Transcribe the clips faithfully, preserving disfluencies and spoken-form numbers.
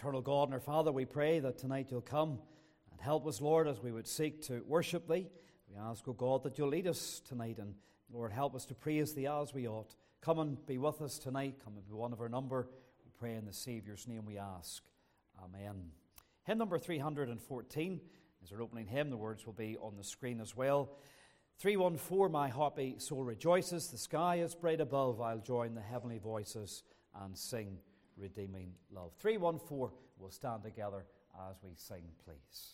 Eternal God and our Father, we pray that tonight you'll come and help us, Lord, as we would seek to worship Thee. We ask, O God, that you'll lead us tonight, and Lord, help us to praise Thee as we ought. Come and be with us tonight. Come and be one of our number. We pray in the Saviour's name we ask. Amen. Hymn number three hundred fourteen is our opening hymn. The words will be on the screen as well. three one four, my happy soul rejoices. The sky is bright above. I'll join the heavenly voices and sing redeeming love. three one four, we'll stand together as we sing, please.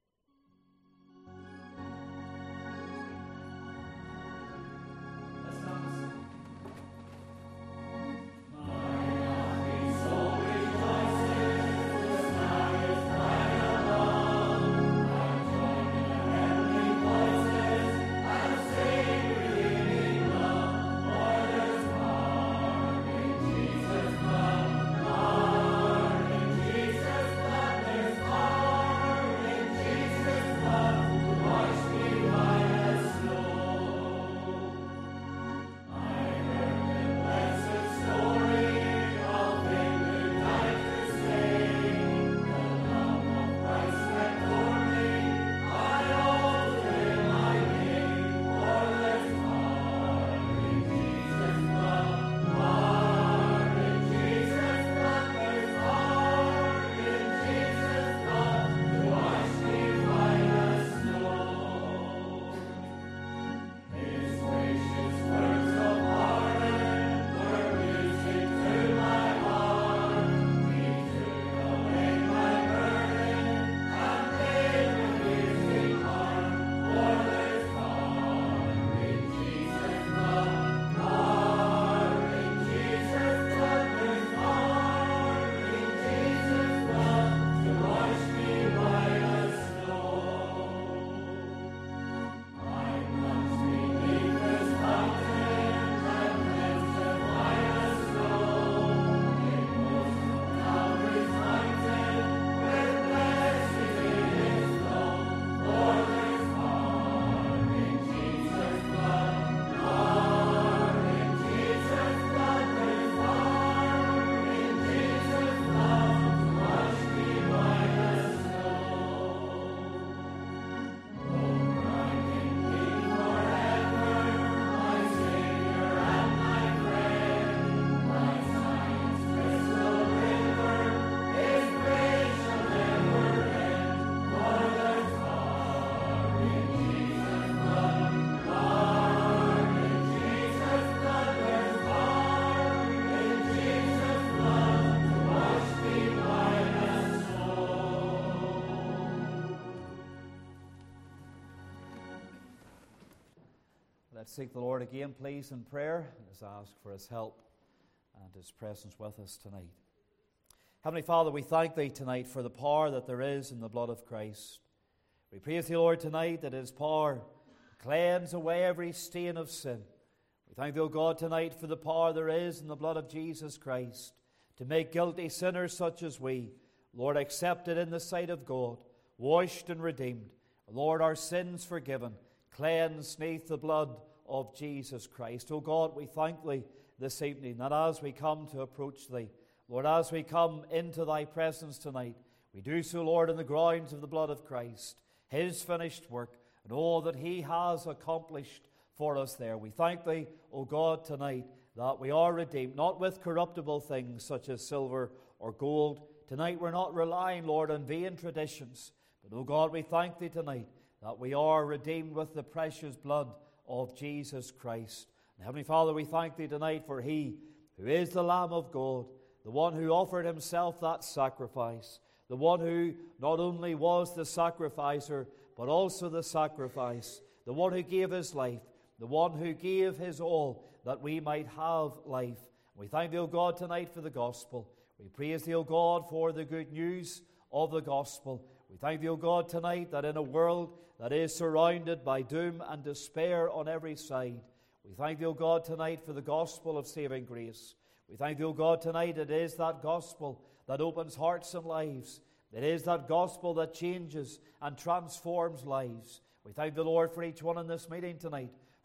Let's seek the Lord again, please, in prayer. Let's ask for His help and His presence with us tonight. Heavenly Father, we thank Thee tonight for the power that there is in the blood of Christ. We praise Thee, Lord, tonight that His power cleanse away every stain of sin. We thank Thee, O God, tonight for the power there is in the blood of Jesus Christ to make guilty sinners such as we, Lord, accepted in the sight of God, washed and redeemed. Lord, our sins forgiven, cleansed neath the blood of Jesus Christ. O God, we thank Thee this evening that as we come to approach Thee, Lord, as we come into Thy presence tonight, we do so, Lord, in the grounds of the blood of Christ, His finished work, and all that He has accomplished for us there. We thank Thee, O God, tonight that we are redeemed, not with corruptible things such as silver or gold. Tonight we're not relying, Lord, on vain traditions, but, O God, we thank Thee tonight that we are redeemed with the precious blood of Jesus Christ. And Heavenly Father, we thank Thee tonight for He who is the Lamb of God, the one who offered Himself that sacrifice, the one who not only was the sacrificer, but also the sacrifice, the one who gave His life, the one who gave His all that we might have life. We thank Thee, O God, tonight for the gospel. We praise Thee, O God, for the good news of the gospel. We thank Thee, O God, tonight that in a world that is surrounded by doom and despair on every side, we thank Thee, O God, tonight for the gospel of saving grace. We thank Thee, O God, tonight it is that gospel that opens hearts and lives. It is that gospel that changes and transforms lives. We thank the Lord for each one in this meeting tonight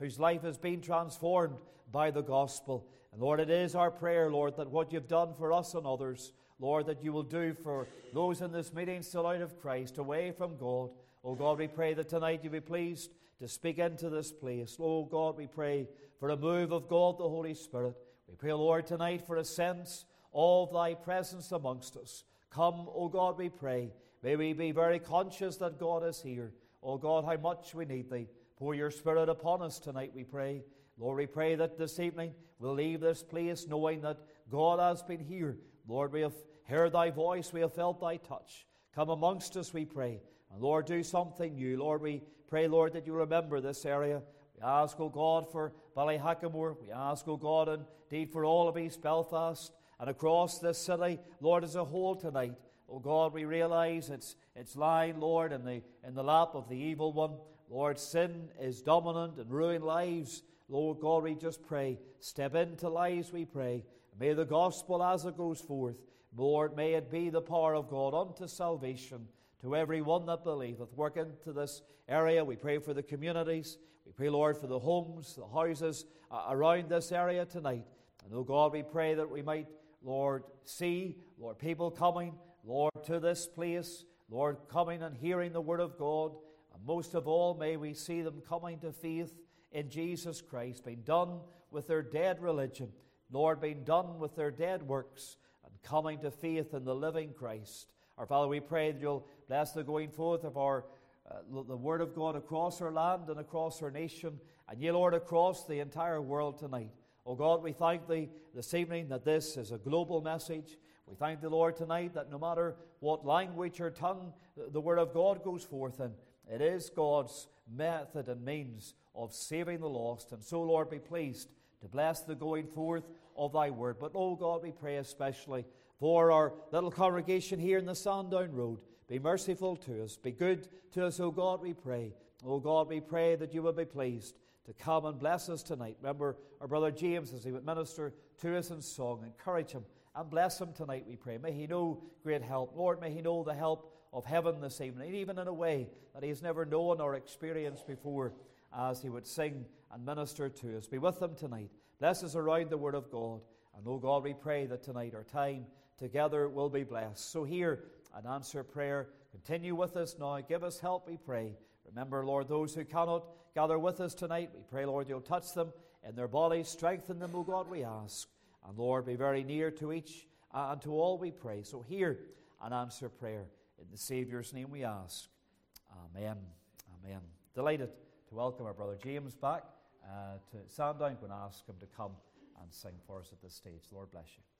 whose life has been transformed by the gospel. And Lord, it is our prayer, Lord, that what you've done for us and others, Lord, that you will do for those in this meeting still out of Christ, away from God. Oh God, we pray that tonight you be pleased to speak into this place. Oh God, we pray for a move of God the Holy Spirit. We pray, Lord, tonight for a sense of thy presence amongst us. Come, oh God, we pray. May we be very conscious that God is here. Oh God, how much we need thee. Pour your Spirit upon us tonight, we pray. Lord, we pray that this evening we'll leave this place knowing that God has been here. Lord, we have heard thy voice, we have felt thy touch. Come amongst us, we pray. And Lord, do something new. Lord, we pray, Lord, that you remember this area. We ask, O God, for Ballyhackamore. We ask, O God, indeed for all of East Belfast and across this city, Lord, as a whole tonight. O God, we realize it's it's lying, Lord, in the in the lap of the evil one. Lord, sin is dominant and ruin lives. Lord God, we just pray, step into lives, we pray. May the gospel as it goes forth, Lord, may it be the power of God unto salvation to every one that believeth. Work into this area. We pray for the communities. We pray, Lord, for the homes, the houses uh, around this area tonight. And, oh God, we pray that we might, Lord, see, Lord, people coming, Lord, to this place, Lord, coming and hearing the word of God. And most of all, may we see them coming to faith in Jesus Christ, being done with their dead religion, Lord, being done with their dead works, and coming to faith in the living Christ. Our Father, we pray that you'll bless the going forth of our uh, the word of God across our land and across our nation, and ye, Lord, across the entire world tonight. Oh God, we thank thee this evening that this is a global message. We thank the Lord tonight that no matter what language or tongue the word of God goes forth in, it is God's method and means of saving the lost. And so, Lord, be pleased to bless the going forth of thy word. But, oh God, we pray especially for our little congregation here in the Sandown Road. Be merciful to us. Be good to us, oh God, we pray. Oh God, we pray that you will be pleased to come and bless us tonight. Remember our brother James as he would minister to us in song. Encourage him and bless him tonight, we pray. May he know great help. Lord, may he know the help of heaven this evening, even in a way that he has never known or experienced before, as he would sing and minister to us. Be with him tonight. Bless us around the word of God. And, oh God, we pray that tonight our time together will be blessed. So hear and answer prayer. Continue with us now. Give us help, we pray. Remember, Lord, those who cannot gather with us tonight. We pray, Lord, you'll touch them in their bodies. Strengthen them, O God, we ask. And, Lord, be very near to each and to all, we pray. So hear and answer prayer. In the Saviour's name we ask. Amen. Amen. Delighted to welcome our brother James back uh, to Sandown. I'm going to ask him to come and sing for us at this stage. Lord bless you.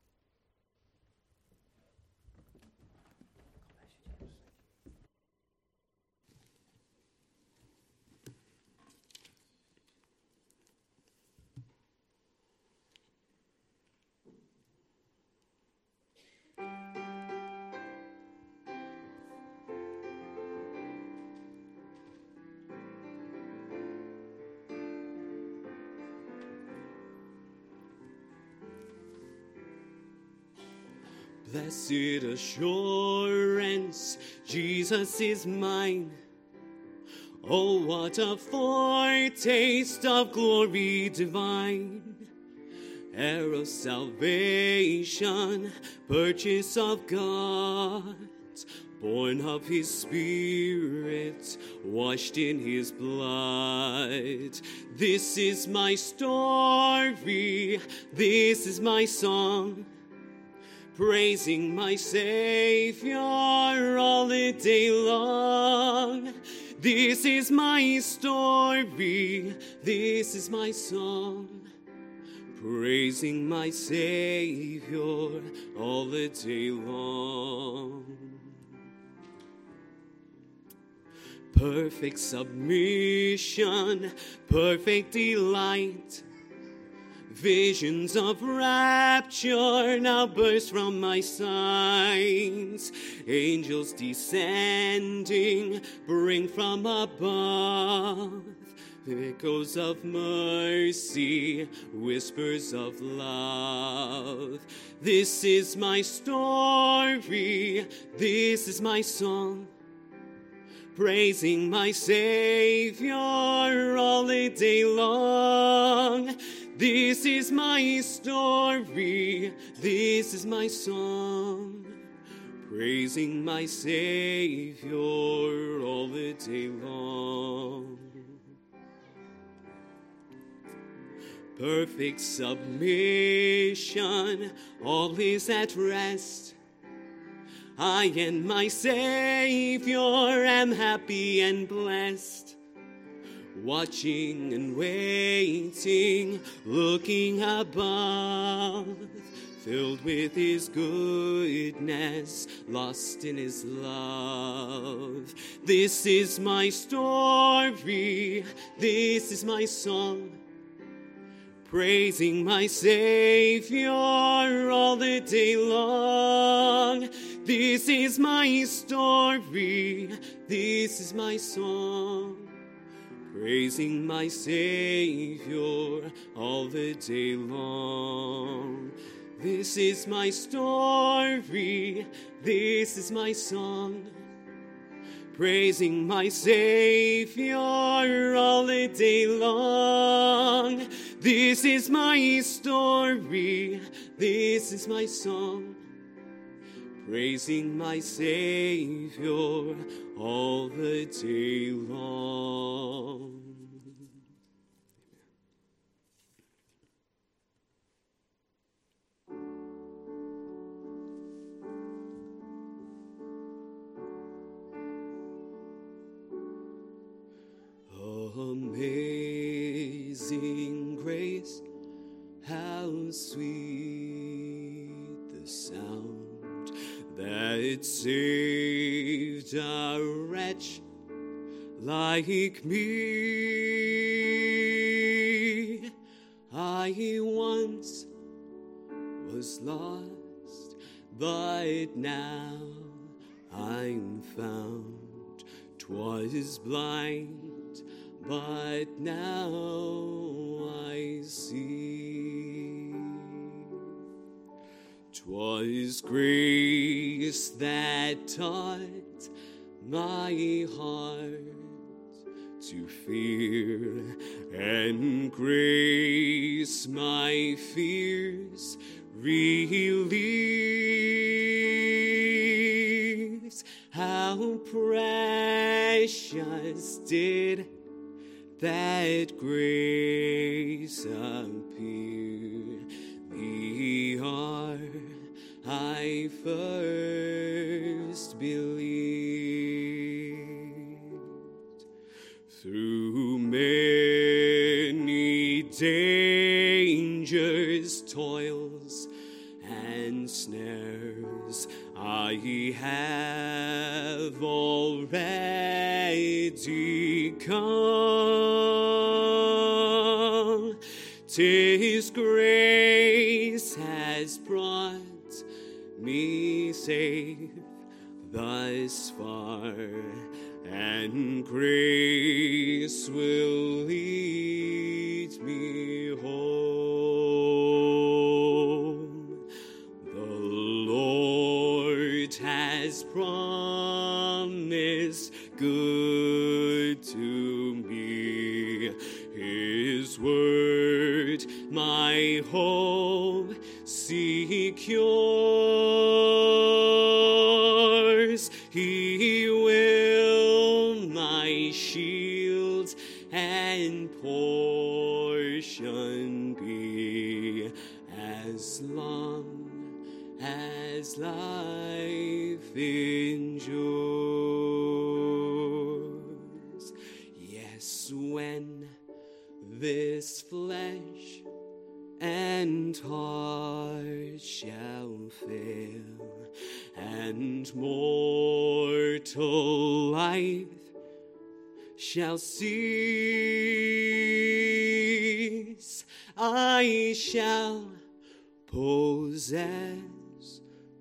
Blessed assurance, Jesus is mine. Oh, what a foretaste of glory divine. Heir of salvation, purchase of God, born of his Spirit, washed in his blood. This is my story, this is my song, praising my Savior all the day long. This is my story, this is my song, praising my Savior all the day long. Perfect submission, perfect delight, visions of rapture now burst from my sight. Angels descending bring from above echoes of mercy, whispers of love. This is my story, this is my song, praising my Savior all the day long. This is my story, this is my song, praising my Savior all the day long. Perfect submission, all is at rest. I and my Savior am happy and blessed, watching and waiting, looking above, filled with His goodness, lost in His love. This is my story, this is my song, praising my Savior all the day long. This is my story, this is my song, praising my Savior all the day long. This is my story, this is my song, praising my Savior all the day long. This is my story, this is my song, praising my Savior all the day long. Amazing grace, how sweet the sound that saved a wretch like me. I once was lost, but now I'm found. 'Twas blind, but now I see. 'Twas grace that taught my heart to fear, and grace my fears relieves. How precious did that grace appear the hour I first believed. Through many dangers, toils, and snares, I have already come. 'Tis grace has brought me safe thus far, and grace will lead me home. The Lord has promised good to me. His word my hope secures. He will my shield and portion be, as long as life endures. Yes, when this flesh and heart shall fail, and mortal life shall cease, I shall possess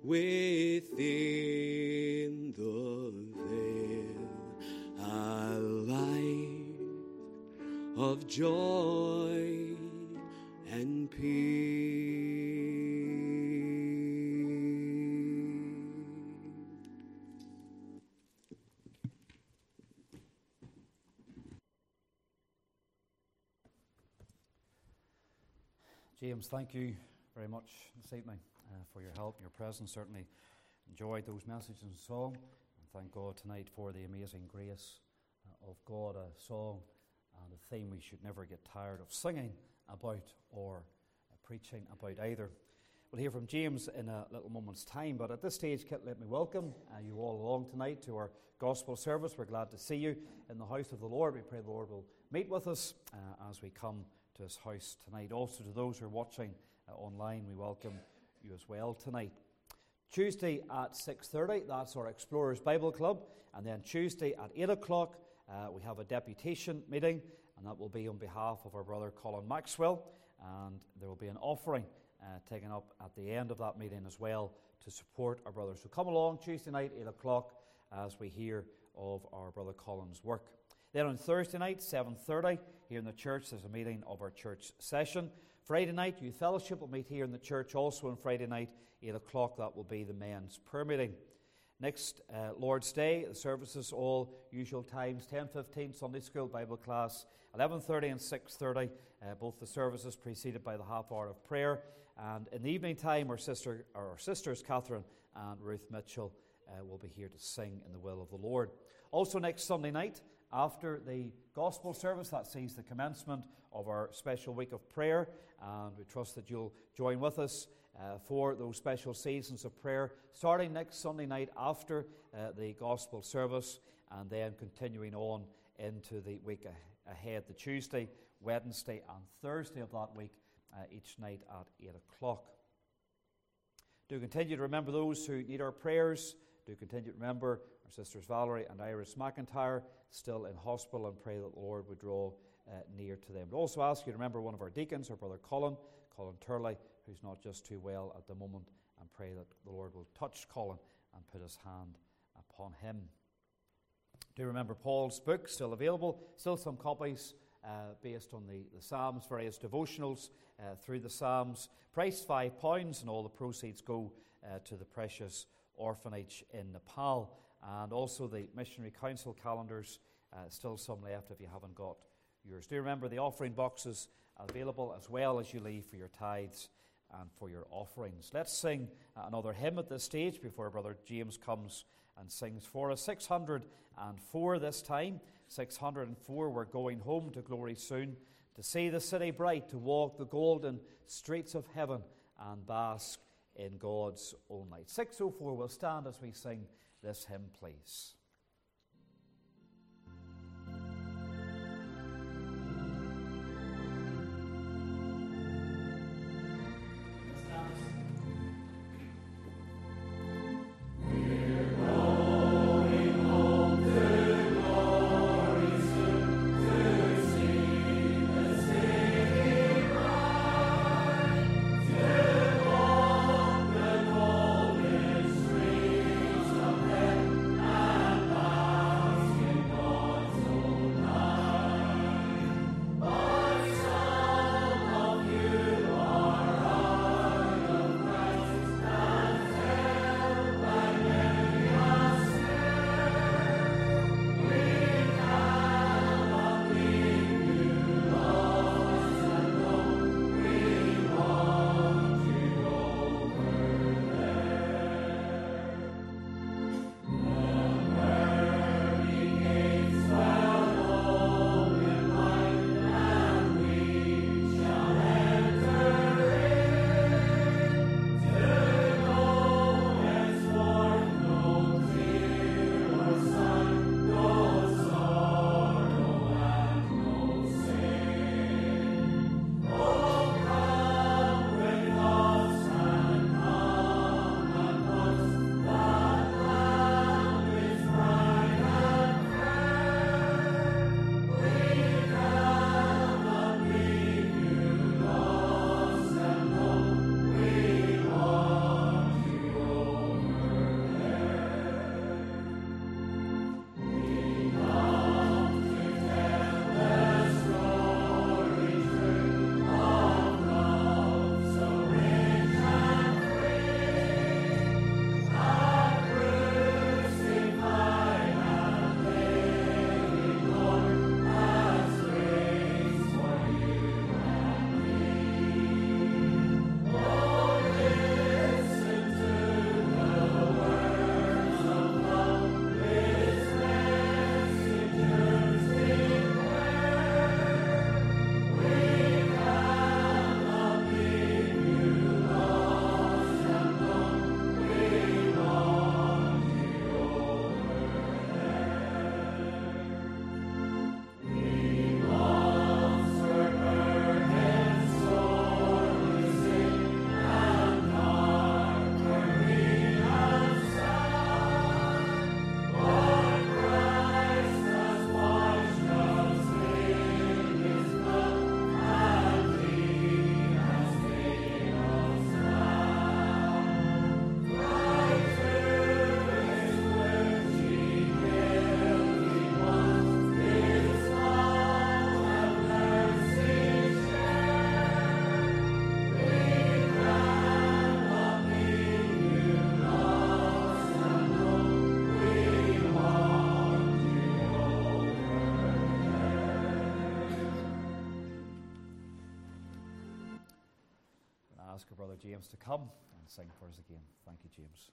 within the veil a life of joy and peace. James, thank you very much this evening uh, for your help, your presence. Certainly enjoyed those messages and song. And thank God tonight for the amazing grace uh, of God, a song and a theme we should never get tired of singing about or uh, preaching about either. We'll hear from James in a little moment's time, but at this stage, let me welcome uh, you all along tonight to our gospel service. We're glad to see you in the house of the Lord. We pray the Lord will meet with us uh, as we come to his house tonight. Also to those who are watching uh, online, we welcome you as well tonight. Tuesday at six thirty, that's our Explorers Bible Club, and then Tuesday at eight o'clock, uh, we have a deputation meeting, and that will be on behalf of our brother Colin Maxwell, and there will be an offering uh, taken up at the end of that meeting as well to support our brothers. So come along Tuesday night, eight o'clock, as we hear of our brother Colin's work. Then on Thursday night, seven thirty, here in the church, there's a meeting of our church session. Friday night, Youth Fellowship will meet here in the church also on Friday night, eight o'clock. That will be the men's prayer meeting. Next, uh, Lord's Day, the services, all usual times, ten fifteen, Sunday school, Bible class, eleven thirty and six thirty, uh, both the services preceded by the half hour of prayer. And in the evening time, our, sister, our sisters, Catherine and Ruth Mitchell, uh, will be here to sing in the will of the Lord. Also next Sunday night, after the gospel service, that sees the commencement of our special week of prayer, and we trust that you'll join with us uh, for those special seasons of prayer, starting next Sunday night after uh, the gospel service, and then continuing on into the week a- ahead, the Tuesday, Wednesday, and Thursday of that week, uh, each night at eight o'clock. Do continue to remember those who need our prayers. Do continue to remember our sisters Valerie and Iris McIntyre, still in hospital, and pray that the Lord would draw uh, near to them. But also ask you to remember one of our deacons, our brother Colin, Colin Turley, who's not just too well at the moment, and pray that the Lord will touch Colin and put his hand upon him. Do remember Paul's book, still available, still some copies uh, based on the, the Psalms, various devotionals uh, through the Psalms. Price five pounds, and all the proceeds go uh, to the precious orphanage in Nepal. And also the Missionary Council calendars, uh, still some left if you haven't got yours. Do remember the offering boxes available as well as you leave for your tithes and for your offerings. Let's sing uh, another hymn at this stage before Brother James comes and sings for us. six hundred four this time. six hundred four, we're going home to glory soon, to see the city bright, to walk the golden streets of heaven and bask in God's own light. six oh four, we'll stand as we sing this hymn, please. Streets of heaven and our brother James to come and sing for us again. Thank you, James.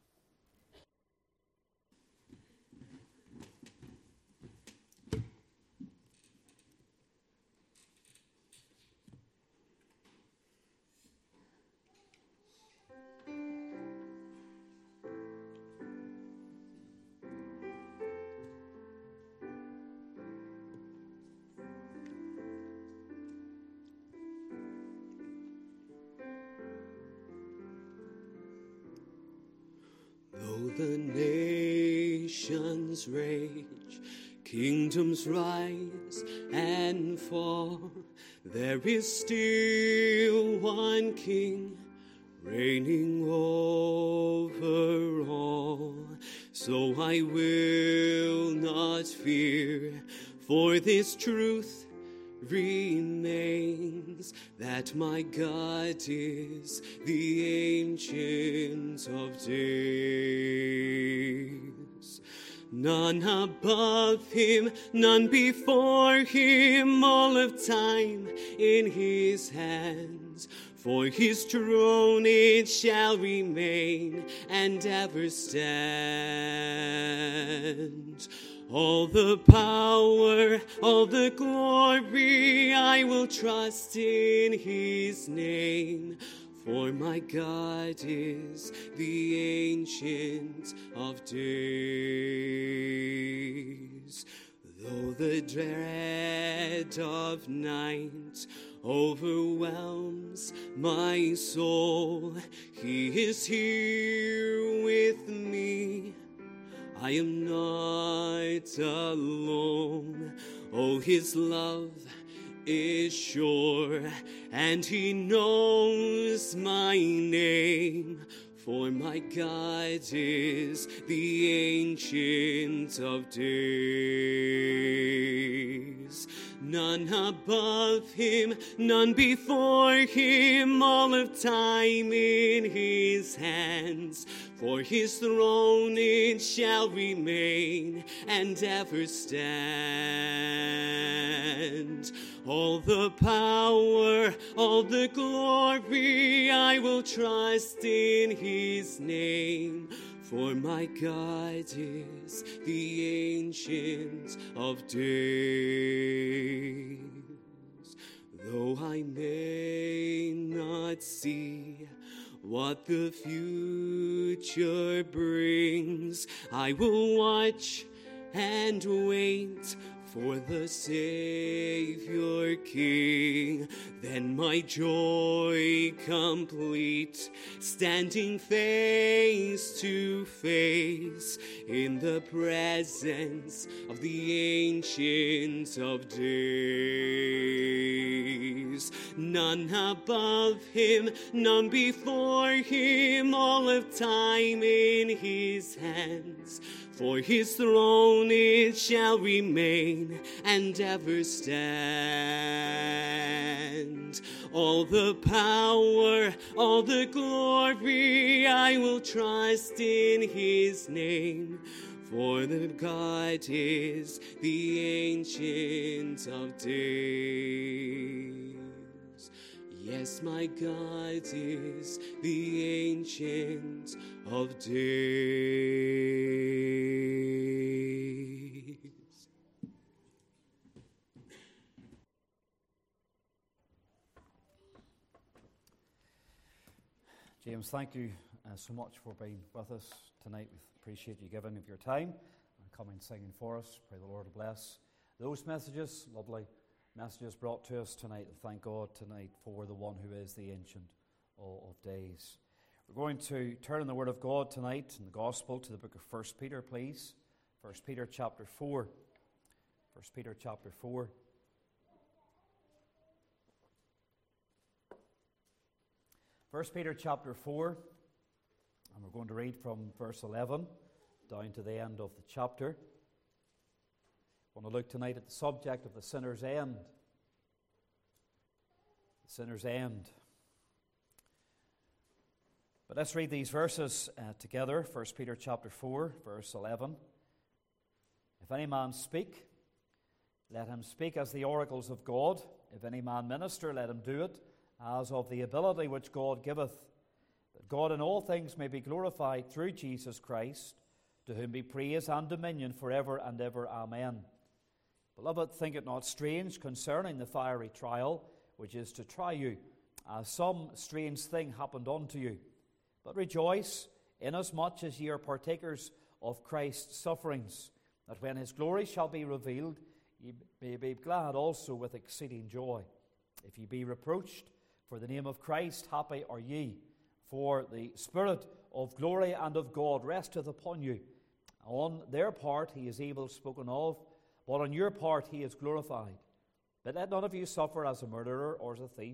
Though the nations rage, kingdoms rise and fall, there is still one King reigning over all. So I will not fear, for this truth remains, that my God is the Ancient of Days. None above him, none before him, all of time in his hands. For his throne it shall remain and ever stand. All the power, all the glory, I will trust in his name. For my God is the Ancient of Days. Though the dread of night overwhelms my soul, he is here with me. I am not alone. Oh, his love is sure, and he knows my name. For my God is the Ancient of Days. None above him, none before him, all of time in his hands. For his throne it shall remain and ever stand. All the power, all the glory, I will trust in his name. For my God is the Ancient of Days. Though I may not see what the future brings, I will watch and wait for the Savior King. Then my joy complete, standing face to face in the presence of the Ancient of Days. None above him, none before him, all of time in his hands. For his throne it shall remain and ever stand. All the power, all the glory, I will trust in his name. For the God is the Ancient of Days. Yes, my God is the Ancient of Days. James, thank you uh, so much for being with us tonight. We appreciate you giving of your time and coming singing for us. Pray the Lord to bless those messages, lovely messages brought to us tonight. And thank God tonight for the one who is the Ancient of Days. We're going to turn in the Word of God tonight in the Gospel to the book of First Peter, please. First Peter chapter four. First Peter chapter four. First Peter chapter four, and we're going to read from verse eleven down to the end of the chapter. I want to look tonight at the subject of the sinner's end. The sinner's end. But let's read these verses uh, together. First Peter chapter four, verse eleven. If any man speak, let him speak as the oracles of God. If any man minister, let him do it as of the ability which God giveth that God in all things may be glorified through Jesus Christ, to whom be praise and dominion forever and ever. Amen. Beloved, think it not strange concerning the fiery trial, which is to try you, as some strange thing happened unto you. But rejoice, inasmuch as ye are partakers of Christ's sufferings, that when his glory shall be revealed, ye may be glad also with exceeding joy. If ye be reproached for the name of Christ, happy are ye, for the Spirit of glory and of God resteth upon you. On their part he is evil spoken of, but on your part he is glorified. But let none of you suffer as a murderer, or as a thief,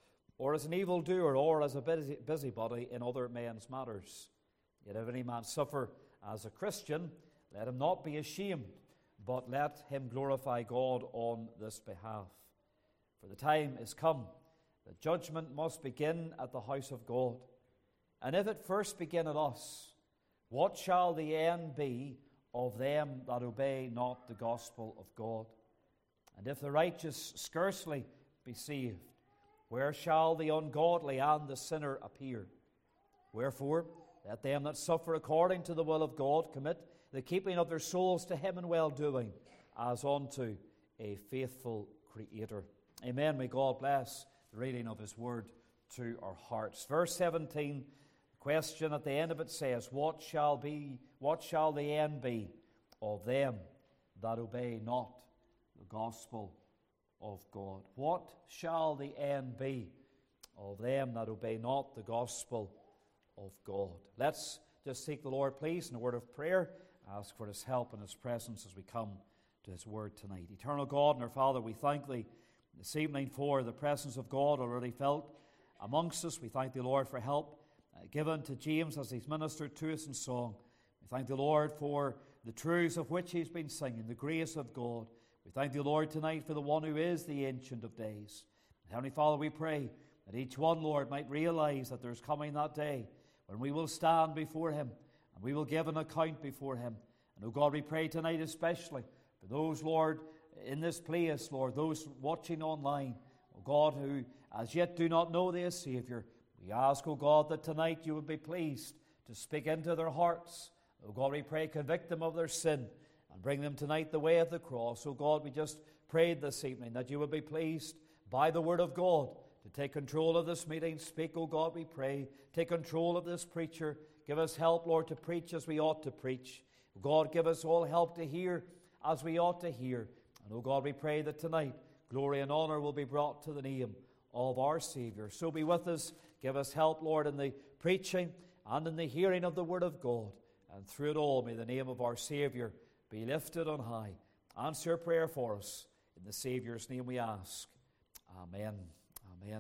or as an evildoer, or as a busy, busybody in other men's matters. Yet if any man suffer as a Christian, let him not be ashamed, but let him glorify God on this behalf. For the time is come that judgment must begin at the house of God. And if it first begin at us, what shall the end be of them that obey not the gospel of God? And if the righteous scarcely be saved, where shall the ungodly and the sinner appear? Wherefore, let them that suffer according to the will of God commit the keeping of their souls to him in well-doing, as unto a faithful Creator. Amen. May God bless the reading of his word to our hearts. Verse seventeen, the question at the end of it says, What shall be, what shall the end be of them that obey not the gospel of God? What shall the end be of them that obey not the gospel of God? Let's just seek the Lord, please, in a word of prayer. Ask for his help and his presence as we come to his word tonight. Eternal God and our Father, we thank thee this evening for the presence of God already felt amongst us. We thank the Lord for help uh, given to James as he's ministered to us in song. We thank the Lord for the truths of which he's been singing, the grace of God. We thank the Lord tonight for the one who is the Ancient of Days. Heavenly Father, we pray that each one, Lord, might realize that there's coming that day when we will stand before him and we will give an account before him. And, oh God, we pray tonight especially for those, Lord, in this place, Lord, those watching online, oh God, who as yet do not know thee as Savior. We ask, oh God, that tonight you would be pleased to speak into their hearts. Oh God, we pray, convict them of their sin and bring them tonight the way of the cross. Oh God, we just prayed this evening that you would be pleased by the word of God to take control of this meeting. Speak, oh God, we pray. Take control of this preacher. Give us help, Lord, to preach as we ought to preach. Oh God, give us all help to hear as we ought to hear. And, oh God, we pray that tonight glory and honor will be brought to the name of our Savior. So be with us. Give us help, Lord, in the preaching and in the hearing of the word of God. And through it all, may the name of our Savior be lifted on high. Answer prayer for us. In the Savior's name we ask. Amen. Amen.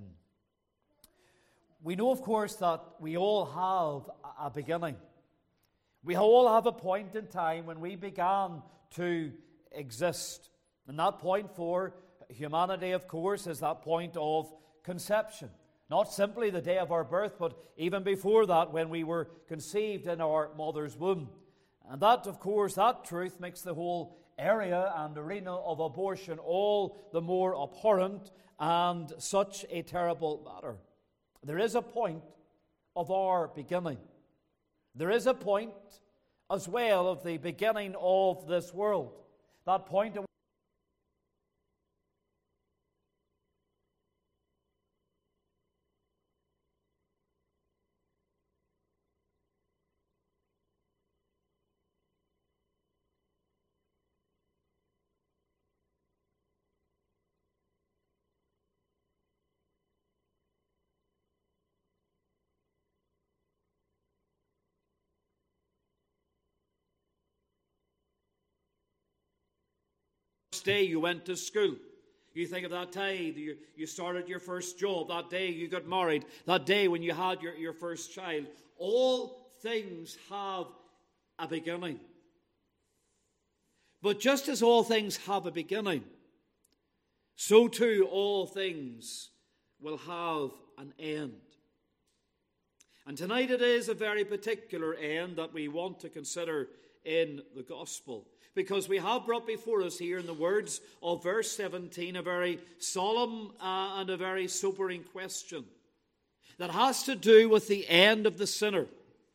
We know, of course, that we all have a beginning. We all have a point in time when we began to exist. And that point for humanity, of course, is that point of conception. Not simply the day of our birth, but even before that, when we were conceived in our mother's womb. And that, of course, that truth makes the whole area and arena of abortion all the more abhorrent and such a terrible matter. There is a point of our beginning. There is a point as well of the beginning of this world. That point of day you went to school. You think of that day you, you started your first job, that day you got married, that day when you had your, your first child. All things have a beginning. But just as all things have a beginning, so too all things will have an end. And tonight it is a very particular end that we want to consider in the gospel. Because we have brought before us here in the words of verse seventeen a very solemn uh, and a very sobering question. that has to do with the end of the sinner.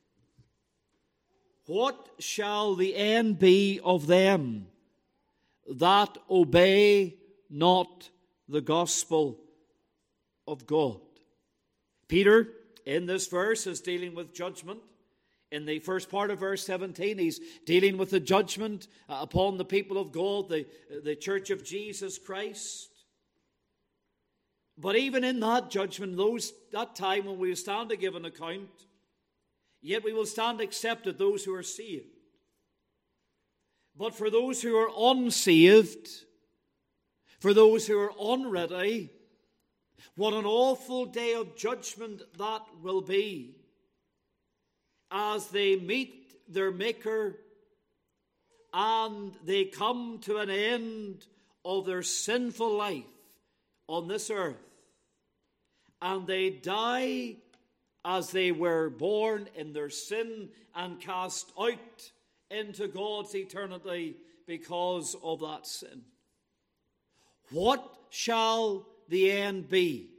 What shall the end be of them that obey not the gospel of God? Peter, in this verse, is dealing with judgment. In the first part of verse seventeen, he's dealing with the judgment upon the people of God, the, the church of Jesus Christ. But even in that judgment, those that time when we stand to give an account, yet we will stand accepted, those who are saved. But for those who are unsaved, for those who are unready, what an awful day of judgment that will be as they meet their Maker and they come to an end of their sinful life on this earth, and they die as they were born in their sin and cast out into God's eternity because of that sin. What shall the end be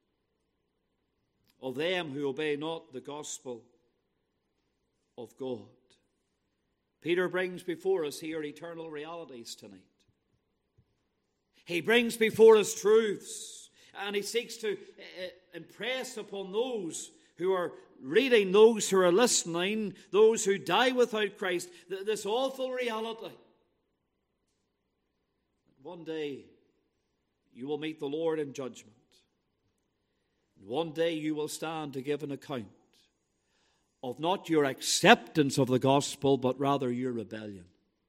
of them who obey not the gospel of God? Peter brings before us here eternal realities tonight. He brings before us truths, and he seeks to uh, impress upon those who are reading, those who are listening, those who die without Christ, th- this awful reality. One day you will meet the Lord in judgment. One day you will stand to give an account of not your acceptance of the gospel, but rather your rebellion.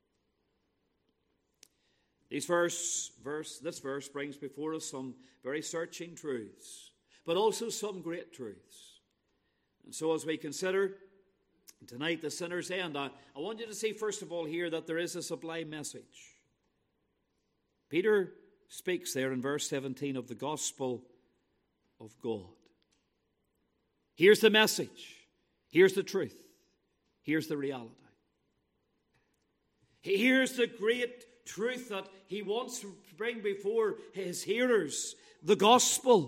These verse, verse, this verse brings before us some very searching truths, but also some great truths. And so as we consider tonight the sinner's end, I, I want you to see first of all here that there is a sublime message. Peter speaks there in verse seventeen of the gospel of God. Here's the message. Here's the truth. Here's the reality. Here's the great truth that he wants to bring before his hearers, the gospel.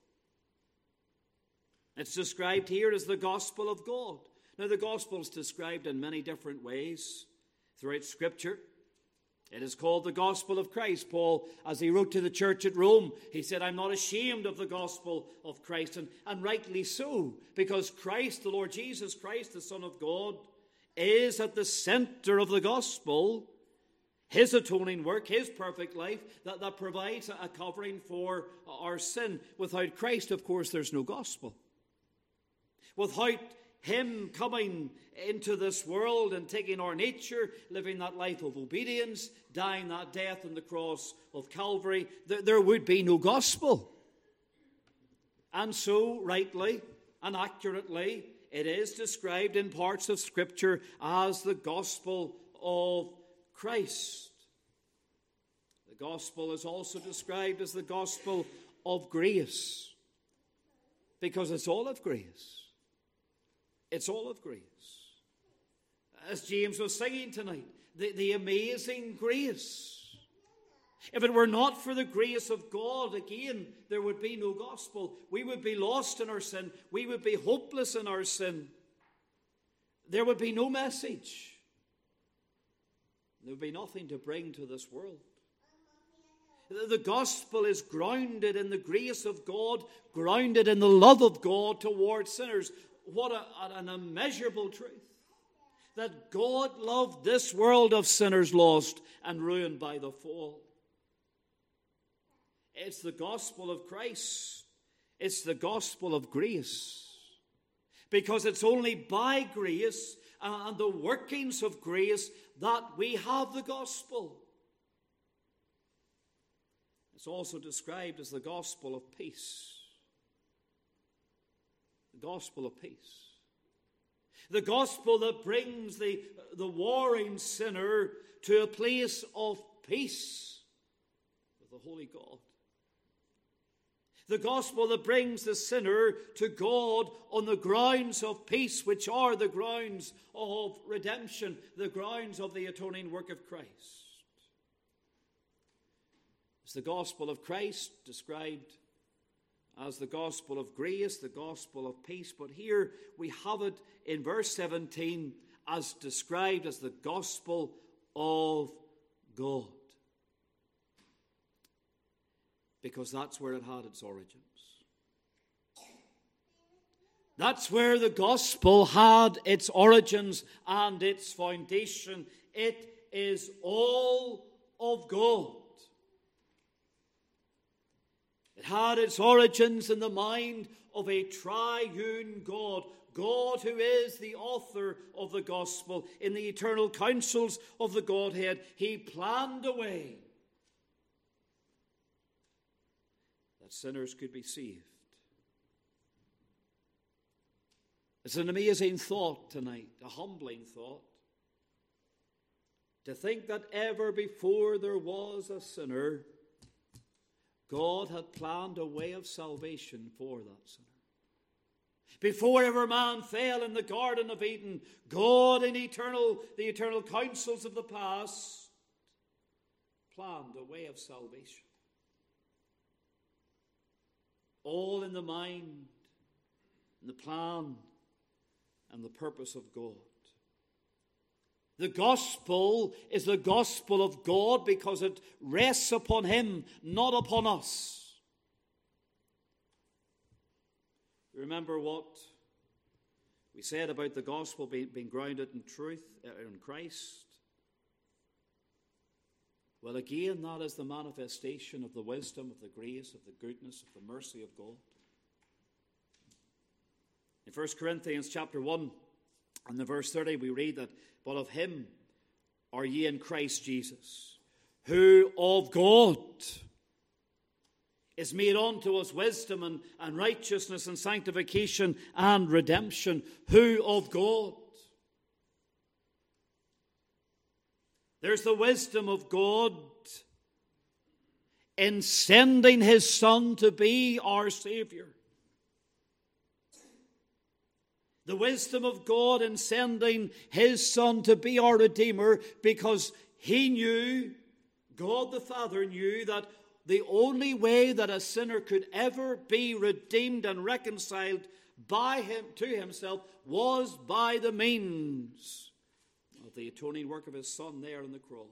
It's described here as the gospel of God. Now, the gospel is described in many different ways throughout Scripture. It is called the gospel of Christ. Paul, as he wrote to the church at Rome, he said, I'm not ashamed of the gospel of Christ. And, and rightly so, because Christ, the Lord Jesus Christ, the Son of God, is at the center of the gospel. His atoning work, his perfect life, that, that provides a covering for our sin. Without Christ, of course, there's no gospel. Without him coming into this world and taking our nature, living that life of obedience, dying that death on the cross of Calvary, there, there would be no gospel. And so, rightly and accurately, it is described in parts of Scripture as the gospel of Christ. The gospel is also described as the gospel of grace, because it's all of grace. It's all of grace. As James was singing tonight, the, the amazing grace. If it were not for the grace of God, again, there would be no gospel. We would be lost in our sin. We would be hopeless in our sin. There would be no message. There would be nothing to bring to this world. The gospel is grounded in the grace of God, grounded in the love of God towards sinners. What a, an immeasurable truth. That God loved this world of sinners lost and ruined by the fall. It's the gospel of Christ. It's the gospel of grace. Because it's only by grace and the workings of grace that we have the gospel. It's also described as the gospel of peace. The gospel of peace. The gospel that brings the, the warring sinner to a place of peace with the Holy God. The gospel that brings the sinner to God on the grounds of peace, which are the grounds of redemption, the grounds of the atoning work of Christ. It's the gospel of Christ described as the gospel of grace, the gospel of peace. But here we have it in verse seventeen as described as the gospel of God. Because that's where it had its origins. That's where the gospel had its origins and its foundation. It is all of God. It had its origins in the mind of a triune God. God who is the author of the gospel. In the eternal counsels of the Godhead, he planned a way that sinners could be saved. It's an amazing thought tonight, a humbling thought. To think that ever before there was a sinner, God had planned a way of salvation for that sinner. Before ever man fell in the Garden of Eden, God in eternal, the eternal counsels of the past planned a way of salvation. All in the mind, and the plan, and the purpose of God. The gospel is the gospel of God because it rests upon him, not upon us. Remember what we said about the gospel being, being grounded in truth, uh, in Christ? Well, again, that is the manifestation of the wisdom, of the grace, of the goodness, of the mercy of God. In First Corinthians chapter one, and the verse thirty, we read that, but of him are ye in Christ Jesus, who of God is made unto us wisdom and, and righteousness and sanctification and redemption. Who of God? There's the wisdom of God in sending his Son to be our Savior. The wisdom of God in sending his Son to be our Redeemer, because he knew, God the Father knew, that the only way that a sinner could ever be redeemed and reconciled by him to himself was by the means of the atoning work of his Son there on the cross.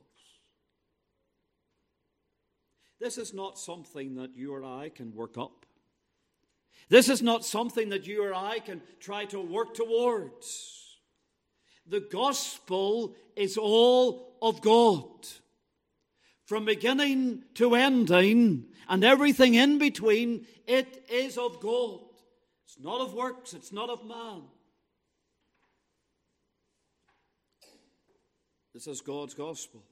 This is not something that you or I can work up. This is not something that you or I can try to work towards. The gospel is all of God. From beginning to ending and everything in between, it is of God. It's not of works, it's not of man. This is God's gospel.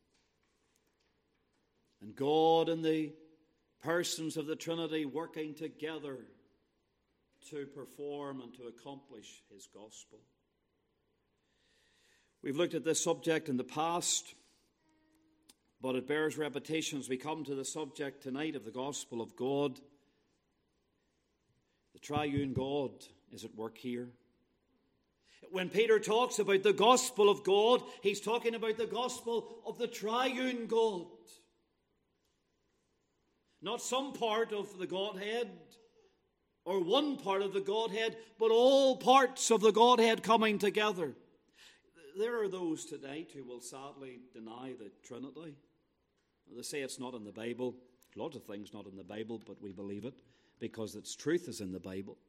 And God and the persons of the Trinity working together to perform and to accomplish his gospel. We've looked at this subject in the past, but it bears repetition as we come to the subject tonight of the gospel of God. The triune God is at work here. When Peter talks about the gospel of God, he's talking about the gospel of the triune God. Not some part of the Godhead or one part of the Godhead, but all parts of the Godhead coming together. There are those tonight who will sadly deny the Trinity. They say it's not in the Bible. A lot of things not in the Bible, but we believe it because its truth is in the Bible.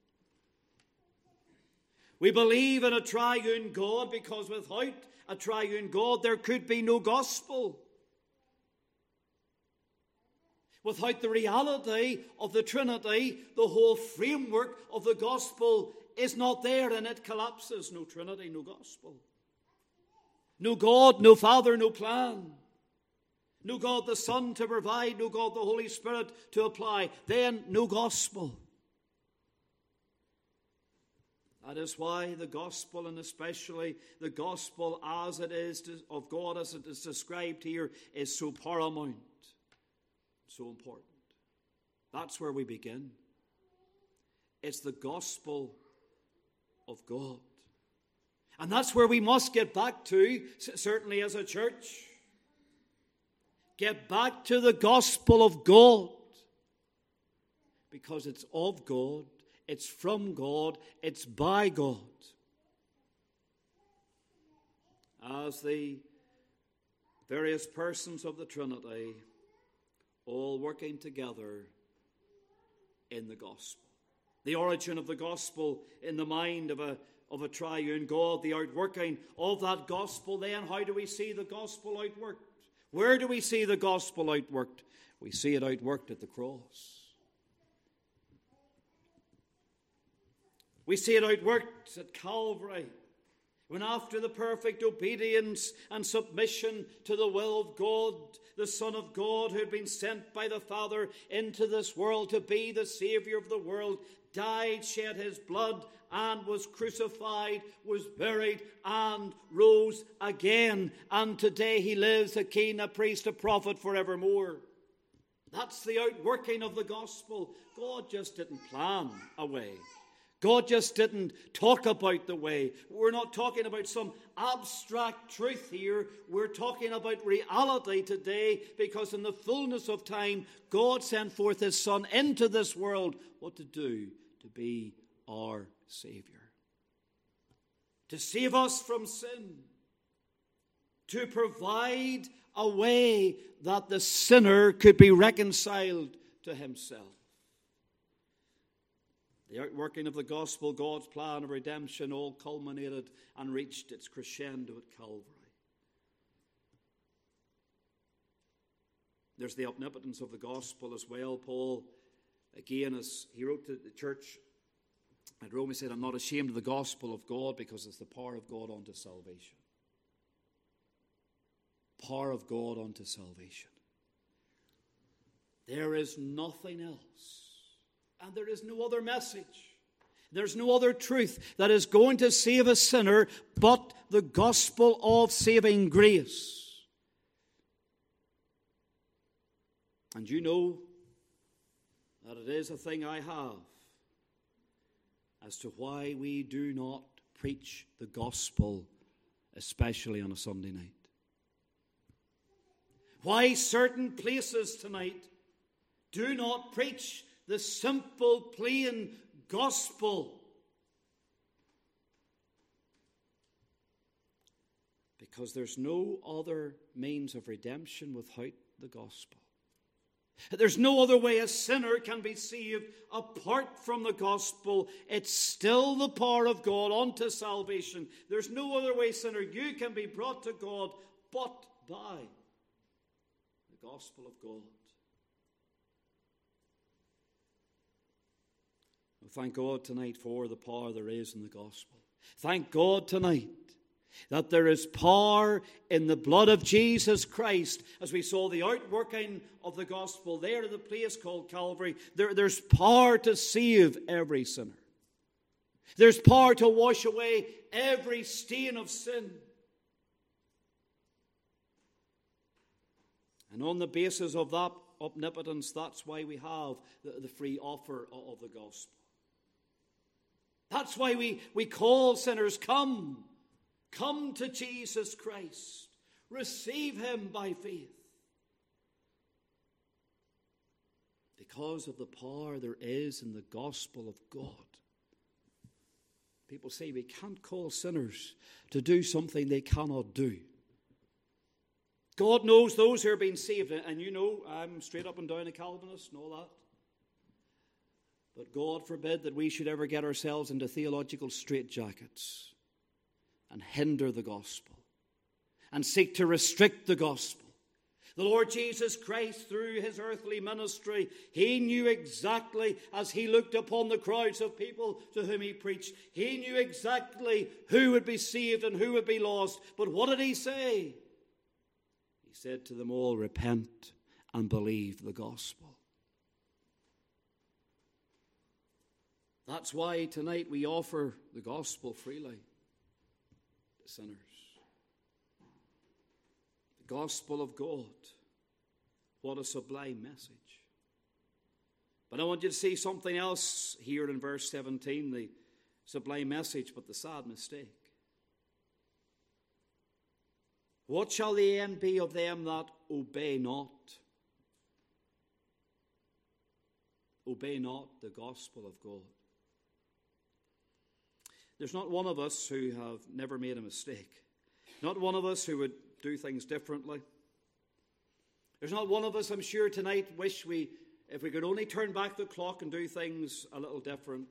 We believe in a triune God because without a triune God there could be no gospel. Without the reality of the Trinity, the whole framework of the gospel is not there and it collapses. No Trinity, no gospel. No God, no Father, no plan. No God the Son to provide, no God the Holy Spirit to apply. Then no gospel. That is why the gospel, and especially the gospel as it is of God as it is described here, is so paramount, so important. That's where we begin. It's the gospel of God. And that's where we must get back to, certainly as a church. Get back to the gospel of God. because it's of God, it's from God, it's by God. As the various persons of the Trinity, all working together in the gospel. The origin of the gospel in the mind of a, of a triune God, the outworking of that gospel. Then how do we see the gospel outworked? Where do we see the gospel outworked? We see it outworked at the cross. We see it outworked at Calvary, when after the perfect obedience and submission to the will of God, the Son of God, who had been sent by the Father into this world to be the Savior of the world, died, shed his blood, and was crucified, was buried, and rose again. And today he lives a king, a priest, a prophet forevermore. That's the outworking of the gospel. God just didn't plan a way. God just didn't talk about the way. We're not talking about some abstract truth here. We're talking about reality today, because in the fullness of time, God sent forth his Son into this world. What to do? To be our Savior. To save us from sin. To provide a way that the sinner could be reconciled to himself. The outworking of the gospel, God's plan of redemption, all culminated and reached its crescendo at Calvary. There's the omnipotence of the gospel as well. Paul, again, as he wrote to the church at Rome, he said, I'm not ashamed of the gospel of God, because it's the power of God unto salvation. Power of God unto salvation. There is nothing else. And there is no other message. There's no other truth that is going to save a sinner but the gospel of saving grace. And you know that it is a thing I have as to why we do not preach the gospel, especially on a Sunday night. Why certain places tonight do not preach the simple, plain gospel. Because there's no other means of redemption without the gospel. There's no other way a sinner can be saved apart from the gospel. It's still the power of God unto salvation. There's no other way, sinner, you can be brought to God but by the gospel of God. Thank God tonight for the power there is in the gospel. Thank God tonight that there is power in the blood of Jesus Christ. As we saw the outworking of the gospel there at the place called Calvary, there, there's power to save every sinner. There's power to wash away every stain of sin. And on the basis of that omnipotence, that's why we have the, the free offer of the gospel. That's why we, we call sinners, come, come to Jesus Christ. Receive him by faith. Because of the power there is in the gospel of God. People say we can't call sinners to do something they cannot do. God knows those who are being saved. And you know, I'm straight up and down a Calvinist and all that. But God forbid that we should ever get ourselves into theological straitjackets and hinder the gospel and seek to restrict the gospel. The Lord Jesus Christ, through his earthly ministry, he knew exactly, as he looked upon the crowds of people to whom he preached, he knew exactly who would be saved and who would be lost. But what did he say? He said to them all, repent and believe the gospel. That's why tonight we offer the gospel freely to sinners. The gospel of God. What a sublime message. But I want you to see something else here in verse seventeen, the sublime message, but the sad mistake. What shall the end be of them that obey not? obey not the gospel of God. There's not one of us who have never made a mistake. Not one of us who would do things differently. There's not one of us, I'm sure, tonight wish we, if we could only turn back the clock and do things a little different.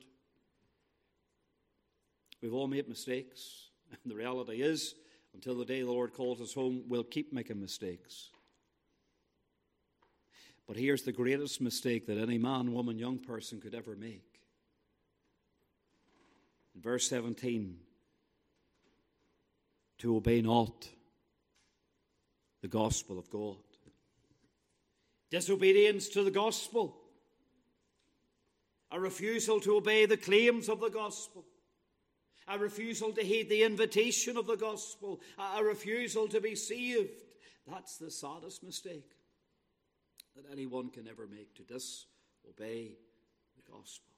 We've all made mistakes. And the reality is, until the day the Lord calls us home, we'll keep making mistakes. But here's the greatest mistake that any man, woman, young person could ever make. In verse seventeen, to obey not the gospel of God. Disobedience to the gospel. A refusal to obey the claims of the gospel. A refusal to heed the invitation of the gospel. A refusal to be saved. That's the saddest mistake that anyone can ever make, to disobey the gospel.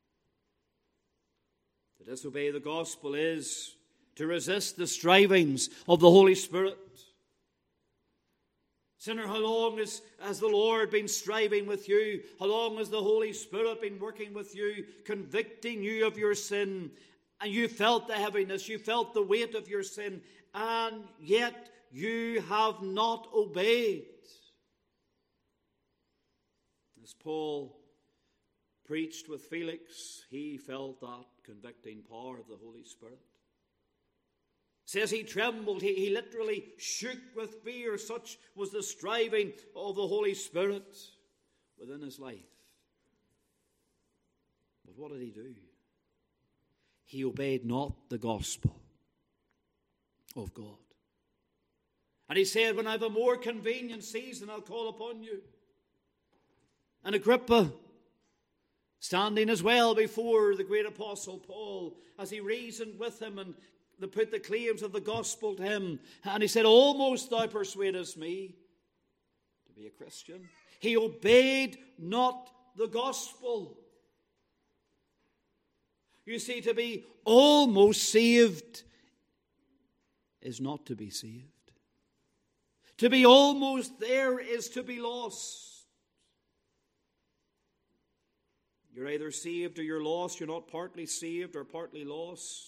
To disobey the gospel is to resist the strivings of the Holy Spirit. Sinner, how long has, has the Lord been striving with you? How long has the Holy Spirit been working with you, convicting you of your sin? And you felt the heaviness, you felt the weight of your sin, and yet you have not obeyed. As Paul preached with Felix, he felt that convicting power of the Holy Spirit. Says he trembled, he, he literally shook with fear. Such was the striving of the Holy Spirit within his life. But what did he do? He obeyed not the gospel of God. And he said, when I have a more convenient season, I'll call upon you. And Agrippa, standing as well before the great apostle Paul, as he reasoned with him and they put the claims of the gospel to him, and he said, almost thou persuadest me to be a Christian. He obeyed not the gospel. You see, to be almost saved is not to be saved. To be almost there is to be lost. You're either saved or you're lost. You're not partly saved or partly lost.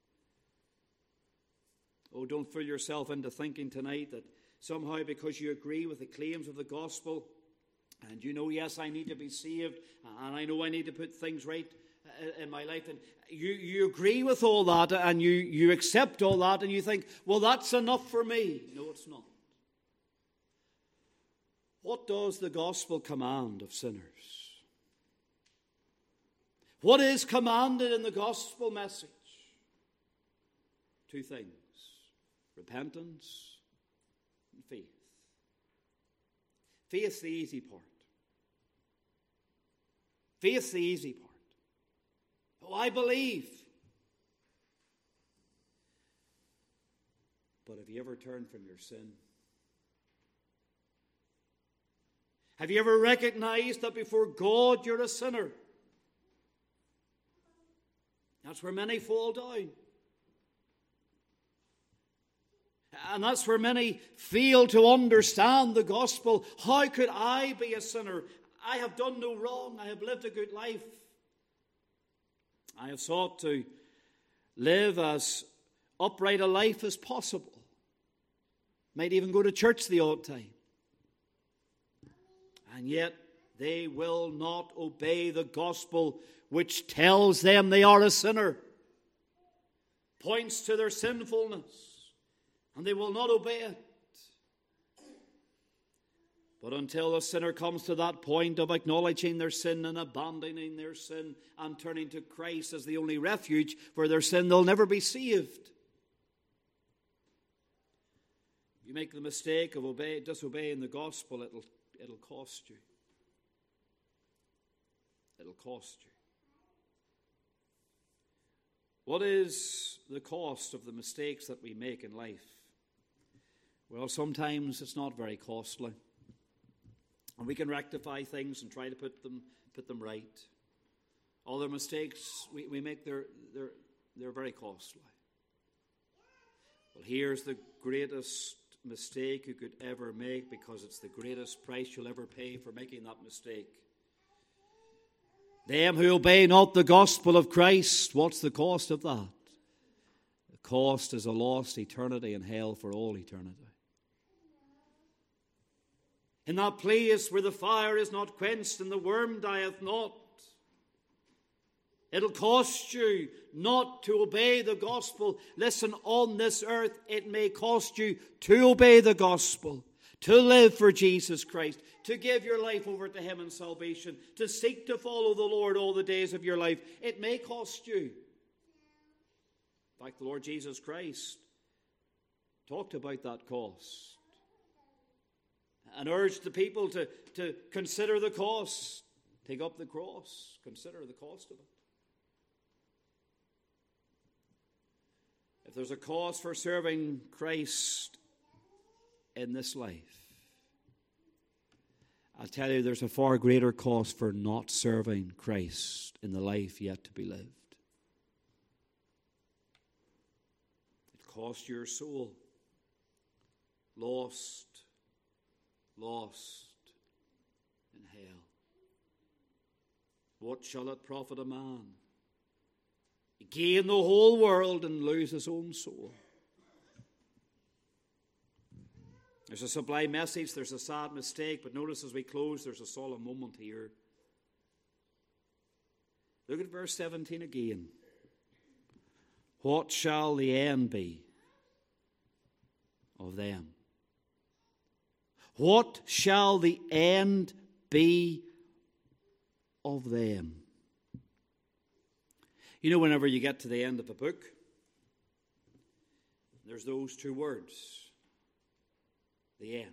Oh, don't fool yourself into thinking tonight that somehow because you agree with the claims of the gospel and you know, yes, I need to be saved and I know I need to put things right in my life, and you, you agree with all that and you, you accept all that and you think, well, that's enough for me. No, it's not. What does the gospel command of sinners? What is commanded in the gospel message? Two things. Repentance and faith. Faith's the easy part. Faith's the easy part. Oh, I believe. But have you ever turned from your sin? Have you ever recognized that before God you're a sinner? That's where many fall down. And that's where many fail to understand the gospel. How could I be a sinner? I have done no wrong. I have lived a good life. I have sought to live as upright a life as possible. Might even go to church the odd time. And yet they will not obey the gospel which tells them they are a sinner. Points to their sinfulness. And they will not obey it. But until a sinner comes to that point of acknowledging their sin and abandoning their sin and turning to Christ as the only refuge for their sin, they'll never be saved. You make the mistake of obey, disobeying the gospel, it'll, it'll cost you. It'll cost you. What is the cost of the mistakes that we make in life? Well, sometimes it's not very costly. And we can rectify things and try to put them put them right. Other mistakes we, we make, they're, they're, they're very costly. Well, here's the greatest mistake you could ever make, because it's the greatest price you'll ever pay for making that mistake. Them who obey not the gospel of Christ, what's the cost of that? The cost is a lost eternity in hell for all eternity. In that place where the fire is not quenched and the worm dieth not, it'll cost you not to obey the gospel. Listen, on this earth, it may cost you to obey the gospel, to live for Jesus Christ, to give your life over to Him in salvation, to seek to follow the Lord all the days of your life. It may cost you. In fact, the Lord Jesus Christ talked about that cost and urged the people to, to consider the cost. Take up the cross. Consider the cost of it. If there's a cost for serving Christ in this life, I'll tell you there's a far greater cost for not serving Christ in the life yet to be lived. It cost your soul. Lost, lost in hell. What shall it profit a man? Gain the whole world and lose his own soul. There's a sublime message, there's a sad mistake, but notice as we close, there's a solemn moment here. Look at verse seventeen again. What shall the end be of them? What shall the end be of them? You know, whenever you get to the end of a book, there's those two words. The end.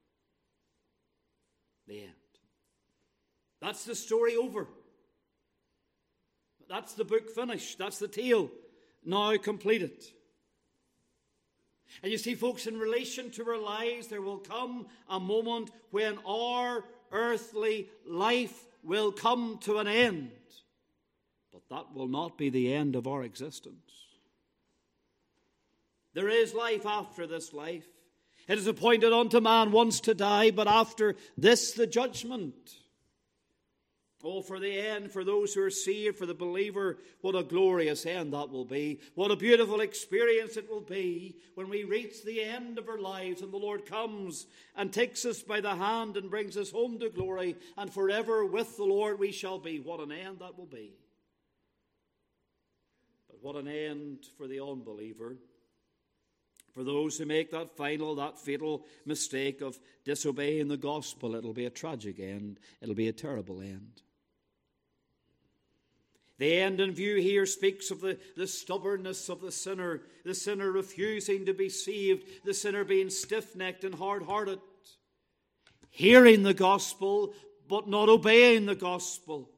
The end. That's the story over. That's the book finished. That's the tale now completed. And you see, folks, in relation to our lives, there will come a moment when our earthly life will come to an end. But that will not be the end of our existence. There is life after this life. It is appointed unto man once to die, but after this the judgment. Oh, for the end, for those who are saved, for the believer, what a glorious end that will be. What a beautiful experience it will be when we reach the end of our lives and the Lord comes and takes us by the hand and brings us home to glory, and forever with the Lord we shall be. What an end that will be. But what an end for the unbeliever. For those who make that final, that fatal mistake of disobeying the gospel, it'll be a tragic end. It'll be a terrible end. The end in view here speaks of the, the stubbornness of the sinner, the sinner refusing to be saved, the sinner being stiff-necked and hard-hearted, hearing the gospel but not obeying the gospel.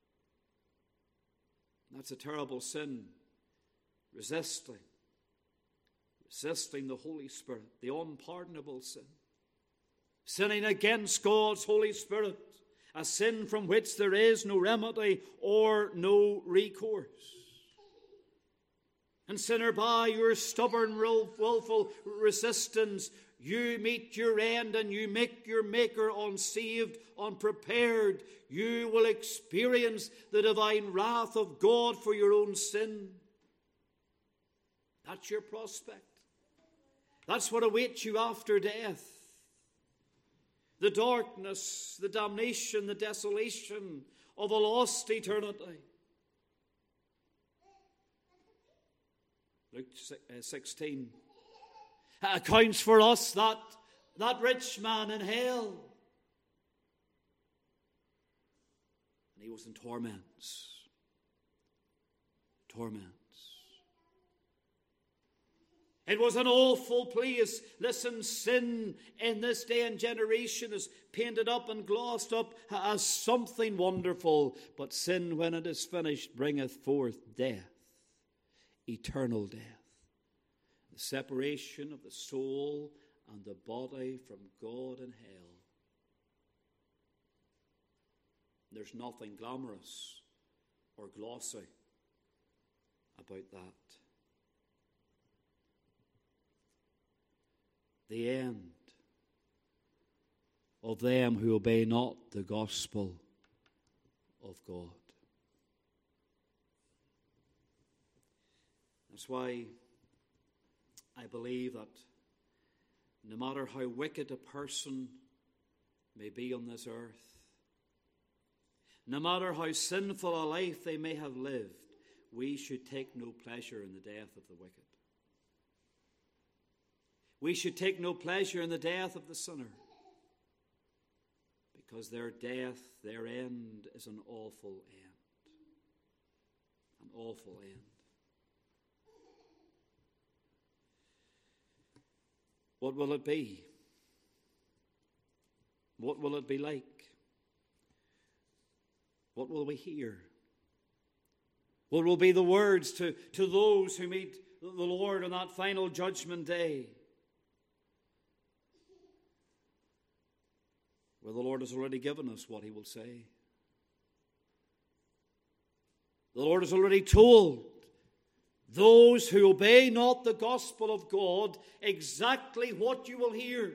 That's a terrible sin. Resisting. Resisting the Holy Spirit, the unpardonable sin. Sinning against God's Holy Spirit, a sin from which there is no remedy or no recourse. And sinner, by your stubborn, willful resistance, you meet your end and you make your Maker unsaved, unprepared. You will experience the divine wrath of God for your own sin. That's your prospect. That's what awaits you after death. The darkness, the damnation, the desolation of a lost eternity. Luke sixteen accounts for us that, that rich man in hell. And he was in torments. Torments. It was an awful place. Listen, sin in this day and generation is painted up and glossed up as something wonderful. But sin, when it is finished, bringeth forth death, eternal death. The separation of the soul and the body from God in hell. There's nothing glamorous or glossy about that. The end of them who obey not the gospel of God. That's why I believe that no matter how wicked a person may be on this earth, no matter how sinful a life they may have lived, we should take no pleasure in the death of the wicked. We should take no pleasure in the death of the sinner, because their death, their end, is an awful end. An awful end. What will it be? What will it be like? What will we hear? What will be the words to, to those who meet the Lord on that final judgment day? Well, the Lord has already given us what he will say. The Lord has already told those who obey not the gospel of God exactly what you will hear.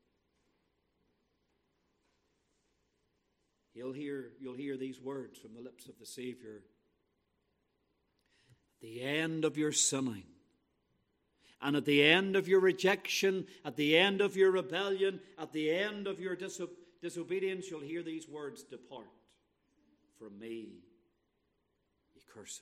You'll hear, you'll hear these words from the lips of the Savior. At the end of your sinning, and at the end of your rejection, at the end of your rebellion, at the end of your diso- disobedience, you'll hear these words, depart from me, ye cursed.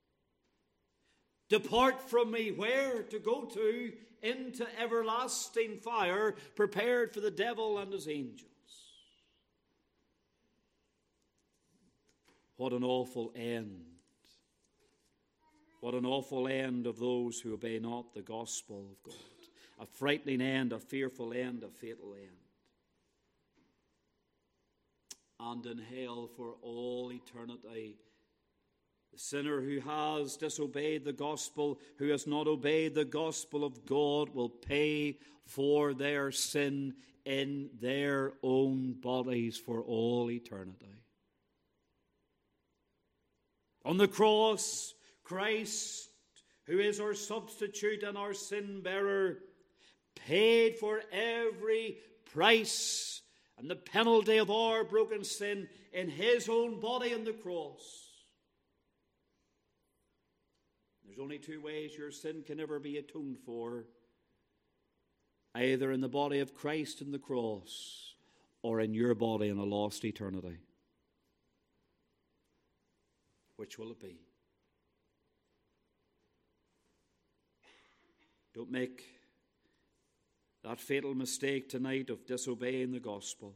Depart from me, where? To go to? Into everlasting fire, prepared for the devil and his angels. What an awful end. What an awful end of those who obey not the gospel of God. A frightening end, a fearful end, a fatal end. And in hell for all eternity, the sinner who has disobeyed the gospel, who has not obeyed the gospel of God, will pay for their sin in their own bodies for all eternity. On the cross, Christ, who is our substitute and our sin bearer, paid for every price and the penalty of our broken sin in his own body on the cross. There's only two ways your sin can ever be atoned for: either in the body of Christ on the cross, or in your body in a lost eternity. Which will it be? Don't make that fatal mistake tonight of disobeying the gospel.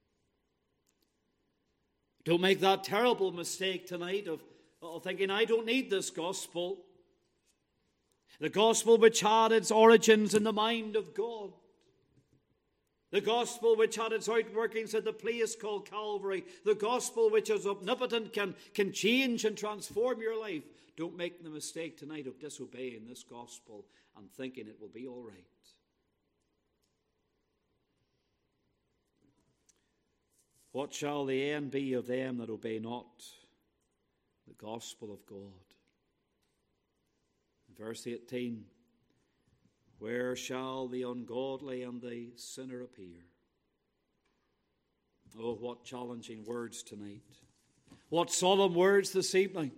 Don't make that terrible mistake tonight of, of thinking, I don't need this gospel. The gospel which had its origins in the mind of God. The gospel which had its outworkings at the place called Calvary. The gospel which is omnipotent, can, can change and transform your life. Don't make the mistake tonight of disobeying this gospel and thinking it will be all right. What shall the end be of them that obey not the gospel of God? Verse eighteen. Where shall the ungodly and the sinner appear? Oh, what challenging words tonight. What solemn words this evening.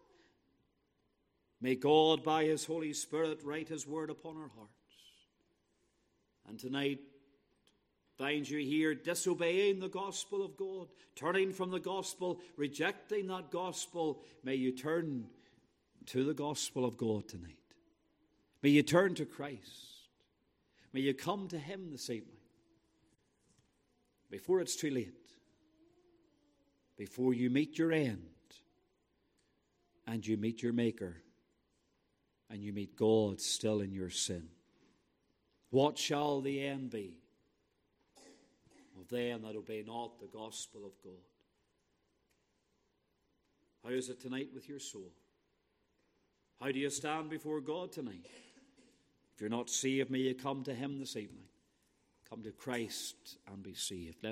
May God, by his Holy Spirit, write his word upon our hearts. And tonight, find you here disobeying the gospel of God, turning from the gospel, rejecting that gospel. May you turn to the gospel of God tonight. May you turn to Christ. May you come to him this evening before it's too late, before you meet your end and you meet your Maker and you meet God still in your sin. What shall the end be of them that obey not the gospel of God? How is it tonight with your soul? How do you stand before God tonight? If you're not saved, may you come to him this evening. Come to Christ and be saved. Let